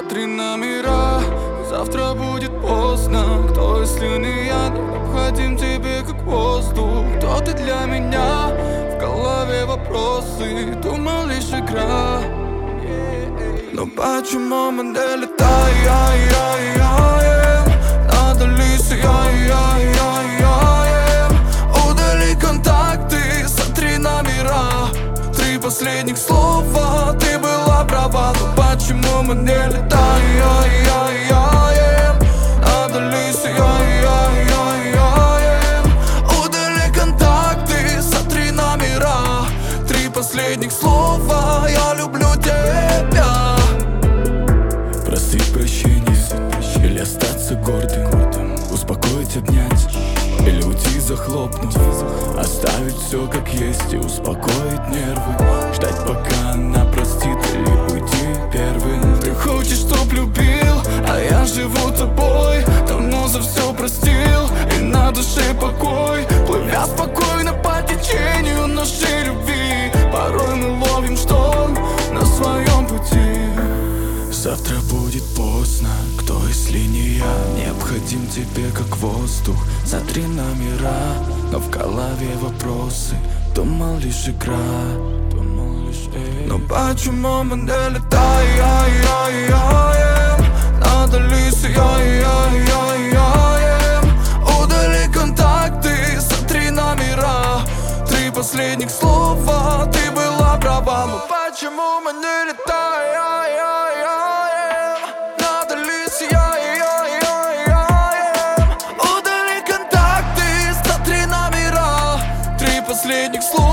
три номера. Завтра будет поздно. Кто, если не я, необходим тебе как воздух? Кто ты для меня? В голове вопросы, думал лишь игра. Но почему мы не летаем? Надо ли удали контакты, сотри номера. Три последних слова, ты была права. Но почему мы не летаем? Надо ли удали контакты, сотри номера. Три последних слова, я люблю тебя. Просить прощения или остаться гордым, успокоить, обнять или уйти, захлопнуть, оставить все как есть и успокоить нервы. Ждать, пока она простит, или уйти первым. Ты хочешь, чтоб любил, а я живу тобой. Давно за все простил, и на душе покой. Плывя спокойно по течению нашей любви, порой мы ловим шторм на своем пути. Завтра будет поздно, кто, если не я? Необходим тебе как воздух, за три номера. Но в голове вопросы, думал лишь игра. Но почему мы не летаем? Надо ли удали контакты, сотри номера. Три последних слова, ты была права. Но почему мы не летаем? Надо ли удали контакты, сотри номера. Три последних слова.